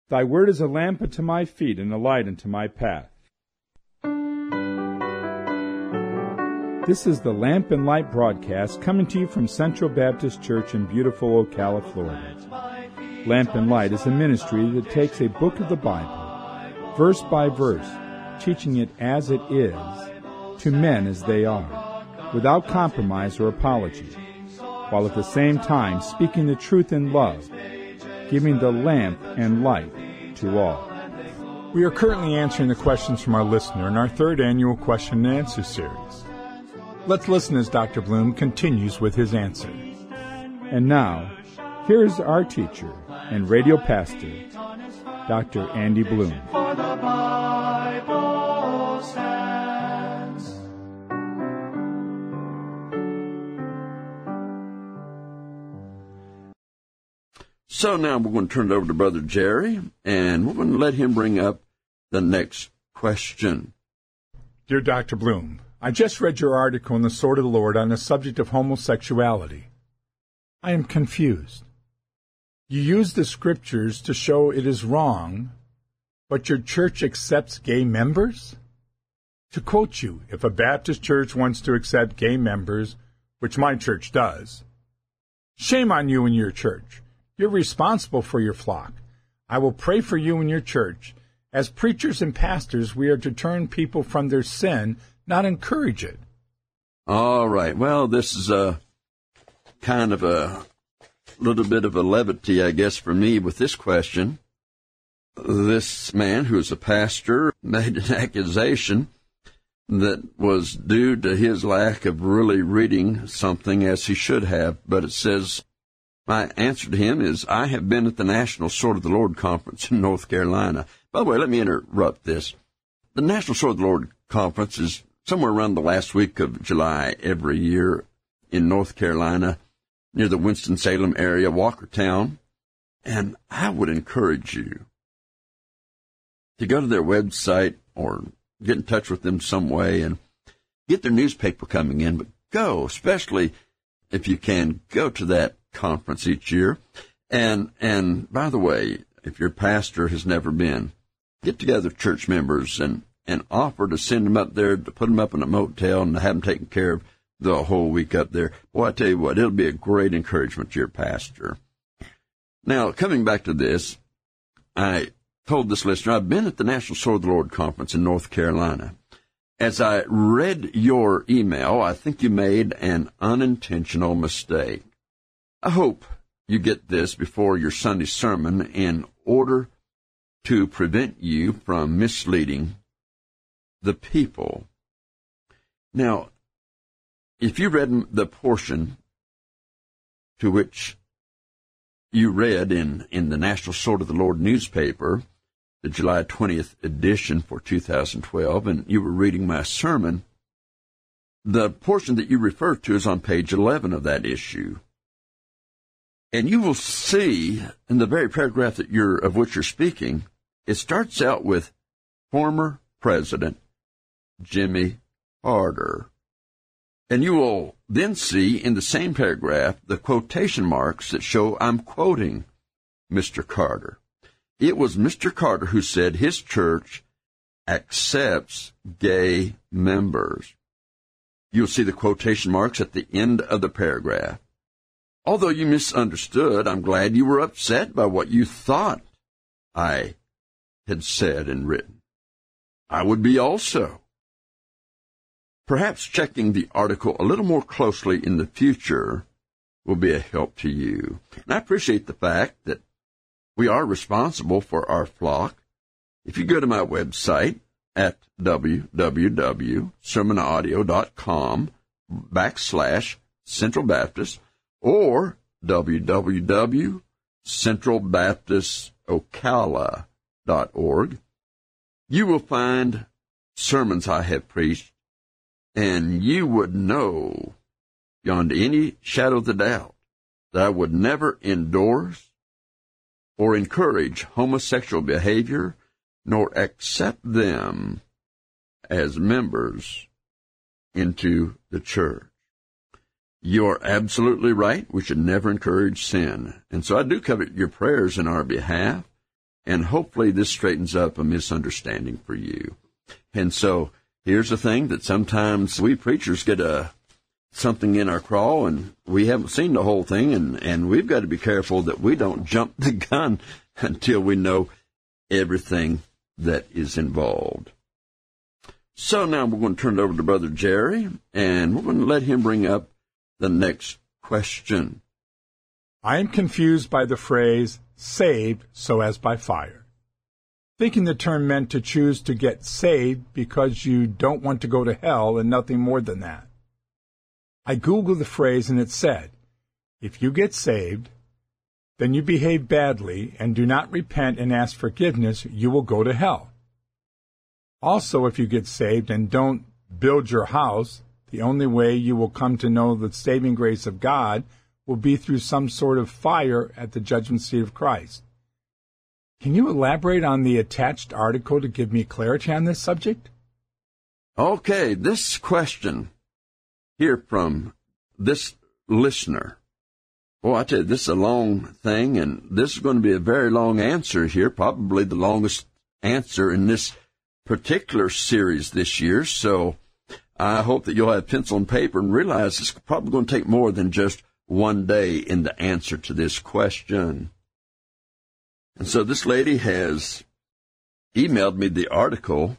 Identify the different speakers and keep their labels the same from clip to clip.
Speaker 1: Thy word is a lamp unto my feet and a light unto my path. This is the Lamp and Light broadcast coming to you from Central Baptist Church in beautiful Ocala, Florida. Lamp and Light is a ministry that takes a book of the Bible, verse by verse, teaching it as it is, to men as they are, without compromise or apology, while at the same time speaking the truth in love, giving the lamp and light to all. We are currently answering the questions from our listener in our third annual question and answer series. Let's listen as Dr. Bloom continues with his answer. And now, here is our teacher and radio pastor, Dr. Andy Bloom.
Speaker 2: For the Bible stands.
Speaker 3: So now we're going to turn it over to Brother Jerry, and we're going to let him bring up the next question.
Speaker 1: Dear Dr. Bloom, I just read your article in the Sword of the Lord on the subject of homosexuality. I am confused. You use the scriptures to show it is wrong, but your church accepts gay members? To quote you, if a Baptist church wants to accept gay members, which my church does, shame on you and your church. You're responsible for your flock. I will pray for you and your church. As preachers and pastors, we are to turn people from their sin, not encourage it.
Speaker 3: All right. Well, this is a kind of a little bit of a levity, I guess, for me with this question. This man, who is a pastor, made an accusation that was due to his lack of really reading something as he should have. But it says, my answer to him is, I have been at the National Sword of the Lord Conference in North Carolina. By the way, let me interrupt this. The National Sword of the Lord Conference is somewhere around the last week of July every year in North Carolina, near the Winston-Salem area, Walkertown. And I would encourage you to go to their website or get in touch with them some way and get their newspaper coming in. But go, especially if you can, go to that conference each year. And by the way, if your pastor has never been, get together church members and offer to send them up there, to put them up in a motel and have them taken care of the whole week up there. Boy, I tell you what, it'll be a great encouragement to your pastor. Now, coming back to this, I told this listener, I've been at the National Sword of the Lord Conference in North Carolina. As I read your email, I think you made an unintentional mistake. I hope you get this before your Sunday sermon in order to prevent you from misleading the people. Now, if you read the portion to which you read in the National Sword of the Lord newspaper, the July 20th edition for 2012, and you were reading my sermon, the portion that you refer to is on page 11 of that issue. And you will see in the very paragraph of which you're speaking, it starts out with former President Jimmy Carter. And you will then see in the same paragraph the quotation marks that show I'm quoting Mr. Carter. It was Mr. Carter who said his church accepts gay members. You'll see the quotation marks at the end of the paragraph. Although you misunderstood, I'm glad you were upset by what you thought I had said and written. I would be also. Perhaps checking the article a little more closely in the future will be a help to you. And I appreciate the fact that we are responsible for our flock. If you go to my website at www.sermonaudio.com/Central Baptist or www.centralbaptistocala.org, you will find sermons I have preached, and you would know beyond any shadow of the doubt that I would never endorse or encourage homosexual behavior, nor accept them as members into the church. You're absolutely right. We should never encourage sin. And so I do covet your prayers in our behalf. And hopefully this straightens up a misunderstanding for you. And so here's the thing that sometimes we preachers get something in our craw and we haven't seen the whole thing, and we've got to be careful that we don't jump the gun until we know everything that is involved. So now we're going to turn it over to Brother Jerry, and we're going to let him bring up the next question.
Speaker 1: I am confused by the phrase, saved so as by fire, thinking the term meant to choose to get saved because you don't want to go to hell and nothing more than that. I Googled the phrase and it said, if you get saved, then you behave badly and do not repent and ask forgiveness, you will go to hell. Also, if you get saved and don't build your house, the only way you will come to know the saving grace of God will be through some sort of fire at the judgment seat of Christ. Can you elaborate on the attached article to give me clarity on this subject?
Speaker 3: Okay, this question here from this listener. Well, I tell you, this is a long thing, and this is going to be a very long answer here, probably the longest answer in this particular series this year. So I hope that you'll have pencil and paper and realize it's probably going to take more than just one day in the answer to this question. And so this lady has emailed me the article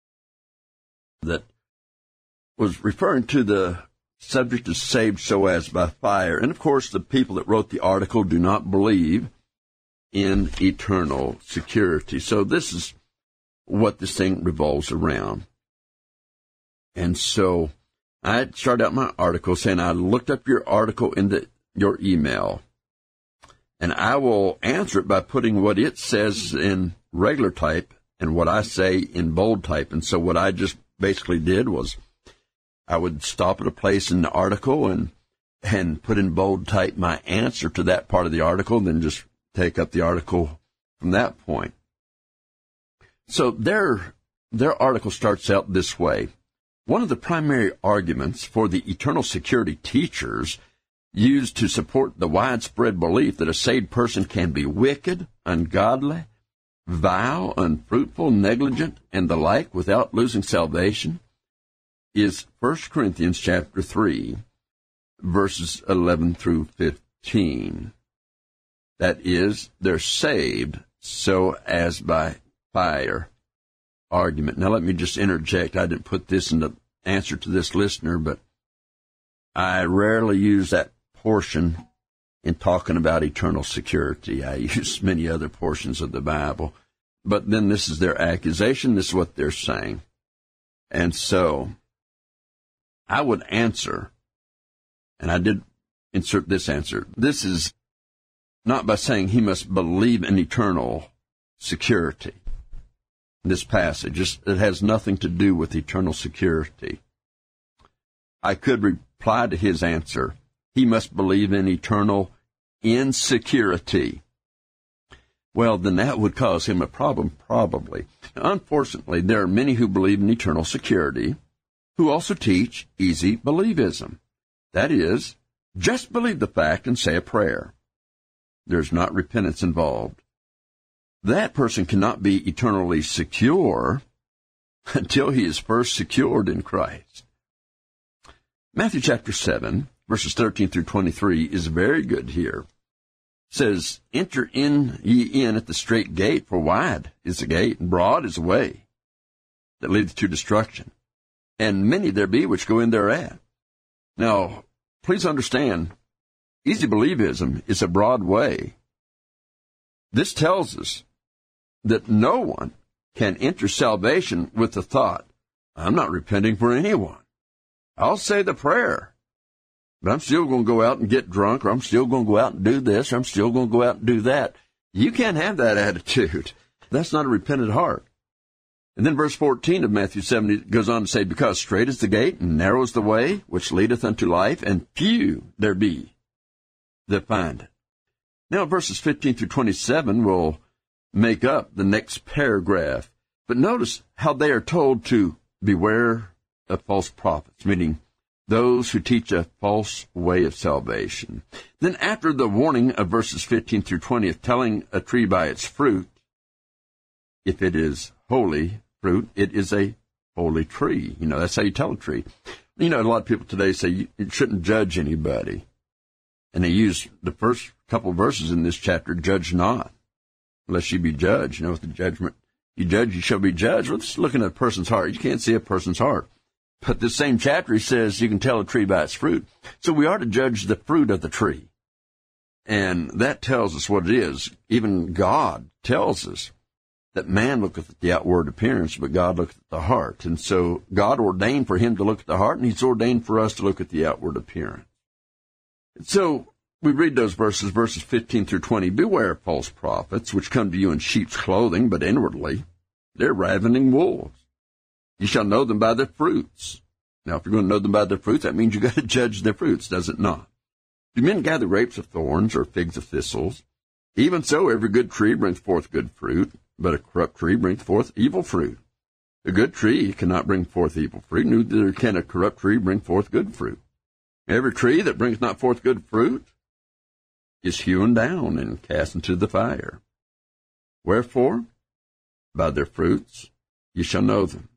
Speaker 3: that was referring to the subject is saved so as by fire. And, of course, the people that wrote the article do not believe in eternal security. So this is what this thing revolves around. And so I started out my article saying I looked up your article in your email, and I will answer it by putting what it says in regular type and what I say in bold type. And so what I just basically did was I would stop at a place in the article and put in bold type my answer to that part of the article, and then just take up the article from that point. So their article starts out this way. One of the primary arguments for the eternal security teachers used to support the widespread belief that a saved person can be wicked, ungodly, vile, unfruitful, negligent, and the like without losing salvation is 1 Corinthians chapter 3, verses 11 through 15. That is, they're saved so as by fire argument. Now let me just interject. I didn't put this in the answer to this listener, but I rarely use that portion in talking about eternal security. I use many other portions of the Bible. But then this is their accusation. This is what they're saying. And so I would answer, and I did insert this answer. This is not by saying he must believe in eternal security. This passage, it has nothing to do with eternal security. I could reply to his answer, he must believe in eternal insecurity. Well, then that would cause him a problem, probably. Now, unfortunately, there are many who believe in eternal security who also teach easy believism. That is, just believe the fact and say a prayer. There's not repentance involved. That person cannot be eternally secure until he is first secured in Christ. Matthew chapter 7, verses 13 through 23 is very good here. It says, enter in ye in at the strait gate, for wide is the gate, and broad is the way that leadeth to destruction. And many there be which go in thereat. Now, please understand, easy believism is a broad way. This tells us that no one can enter salvation with the thought, I'm not repenting for anyone. I'll say the prayer, but I'm still going to go out and get drunk, or I'm still going to go out and do this, or I'm still going to go out and do that. You can't have that attitude. That's not a repentant heart. And then verse 14 of Matthew 7 goes on to say, because strait is the gate, and narrow is the way, which leadeth unto life, and few there be that find it. Now verses 15 through 27 will make up the next paragraph. But notice how they are told to beware of false prophets, meaning those who teach a false way of salvation. Then after the warning of verses 15 through 20 of telling a tree by its fruit, if it is holy fruit, it is a holy tree. That's how you tell a tree. A lot of people today say you shouldn't judge anybody. And they use the first couple verses in this chapter, judge not, lest you be judged. With the judgment, you judge, you shall be judged. Well, it's looking at a person's heart. You can't see a person's heart. But this same chapter, he says you can tell a tree by its fruit. So we are to judge the fruit of the tree. And that tells us what it is. Even God tells us that man looketh at the outward appearance, but God looketh at the heart. And so God ordained for him to look at the heart, and he's ordained for us to look at the outward appearance. And so we read those verses 15 through 20. Beware of false prophets, which come to you in sheep's clothing, but inwardly they're ravening wolves. You shall know them by their fruits. Now, if you're going to know them by their fruits, that means you've got to judge their fruits, does it not? Do men gather grapes of thorns or figs of thistles? Even so, every good tree brings forth good fruit, but a corrupt tree brings forth evil fruit. A good tree cannot bring forth evil fruit, neither can a corrupt tree bring forth good fruit. Every tree that brings not forth good fruit is hewn down and cast into the fire. Wherefore, by their fruits you shall know them.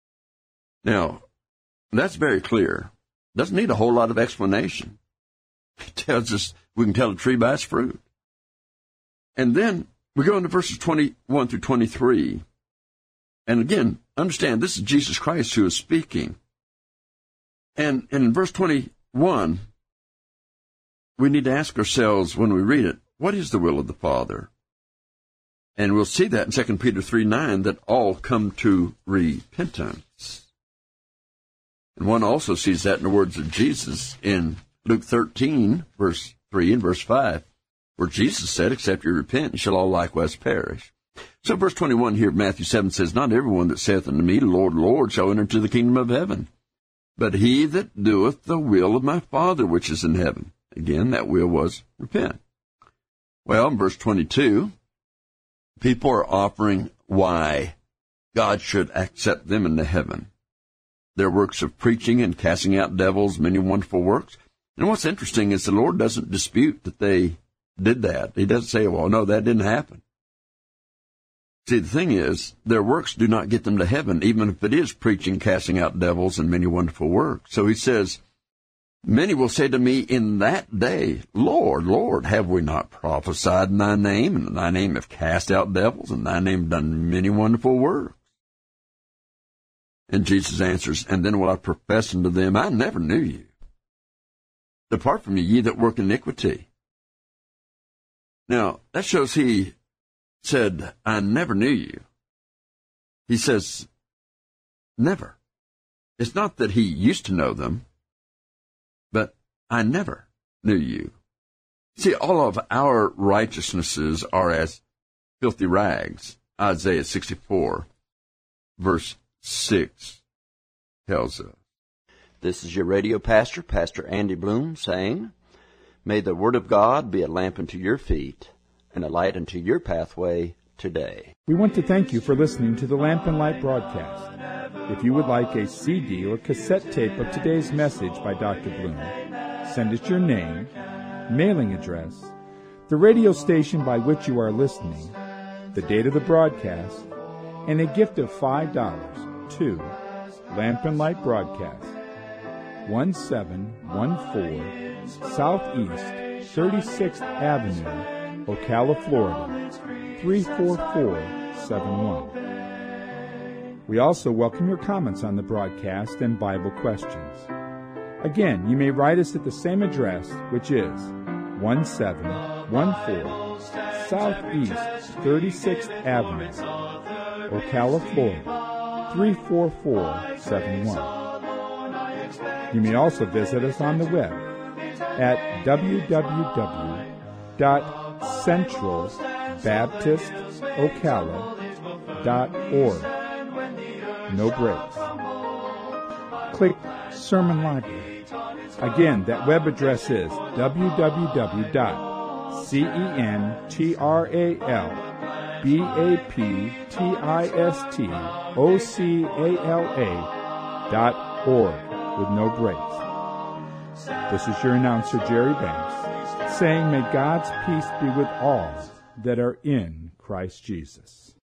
Speaker 3: Now, that's very clear. Doesn't need a whole lot of explanation. It tells us we can tell a tree by its fruit. And then we go into verses 21 through 23. And again, understand, this is Jesus Christ who is speaking. And in verse 21, we need to ask ourselves when we read it, what is the will of the Father? And we'll see that in 2 Peter 3:9, that all come to repentance. And one also sees that in the words of Jesus in Luke 13, verse 3 and verse 5, where Jesus said, except you repent, you shall all likewise perish. So verse 21 here of Matthew 7 says, not everyone that saith unto me, Lord, Lord, shall enter into the kingdom of heaven, but he that doeth the will of my Father which is in heaven. Again, that will was repent. Well, in verse 22, people are offering why God should accept them into heaven. Their works of preaching and casting out devils, many wonderful works. And what's interesting is the Lord doesn't dispute that they did that. He doesn't say, well, no, that didn't happen. See, the thing is, their works do not get them to heaven, even if it is preaching, casting out devils, and many wonderful works. So he says, many will say to me in that day, Lord, Lord, have we not prophesied in thy name, and in thy name have cast out devils, and in thy name done many wonderful works? And Jesus answers, and then will I profess unto them, I never knew you. Depart from me, ye that work iniquity. Now, that shows he said, I never knew you. He says, never. It's not that he used to know them, but I never knew you. See, all of our righteousnesses are as filthy rags. Isaiah 64, verse 6 tells us.
Speaker 4: This is your radio pastor, Pastor Andy Bloom, saying, may the Word of God be a lamp unto your feet and a light unto your pathway today.
Speaker 1: We want to thank you for listening to the Lamp and Light broadcast. If you would like a CD or cassette tape of today's message by Dr. Bloom, send us your name, mailing address, the radio station by which you are listening, the date of the broadcast, and a gift of $5 to Lamp and Light Broadcast, 1714 Southeast 36th Avenue, Ocala, Florida, 34471. We also welcome your comments on the broadcast and Bible questions. Again, you may write us at the same address, which is 1714 Southeast 36th Avenue, Ocala, Florida, 34471. You may also visit us on the web at www.centralbaptistocala.org. No breaks. Click Sermon Library. Again, that web address is www.centralbaptistocala.org with no breaks. This is your announcer, Jerry Banks, saying, may God's peace be with all that are in Christ Jesus.